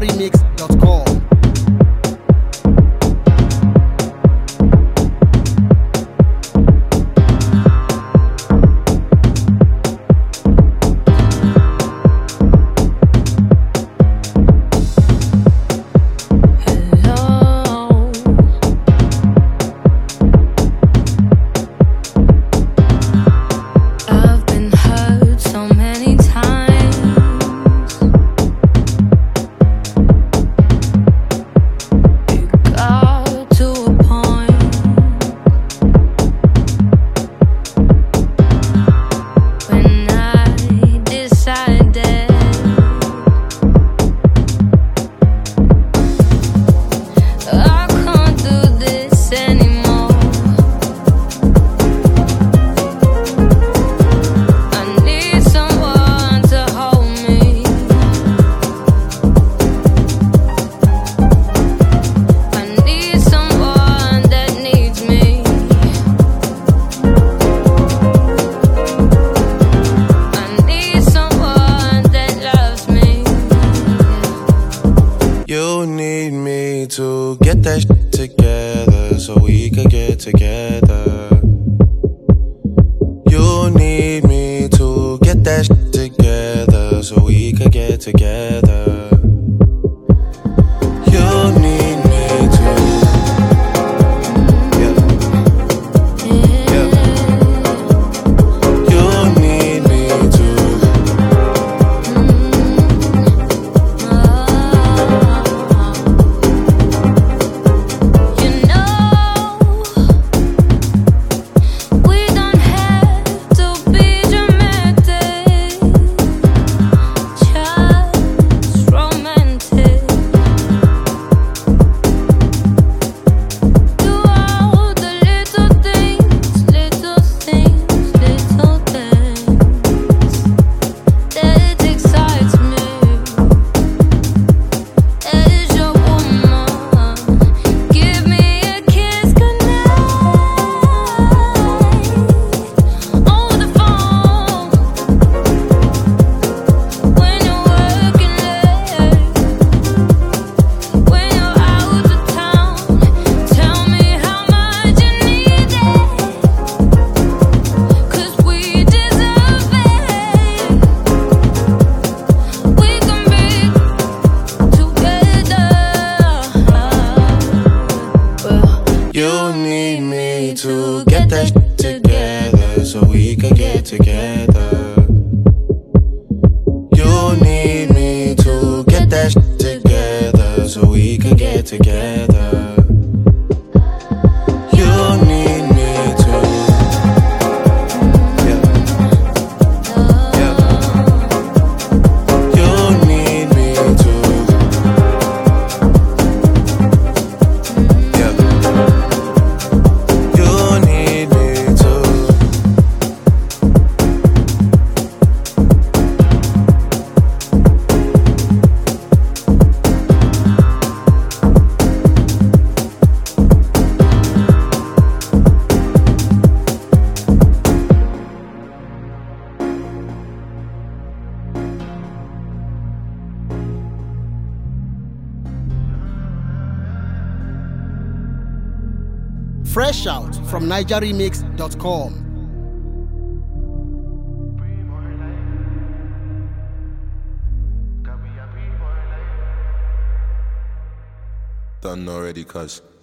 NigerRemix.com. You need me to get that shit together so we could get together. You need me to get that shit together so we could get together. You need me to, yeah, yeah. You need me to. You need me to get that shit together so we could get together. You need me to get that shit together so we could get together. You need me to, yeah, yeah. You need me to, yeah. You need me to. Fresh out from NigerRemix.com. Done already, cuz.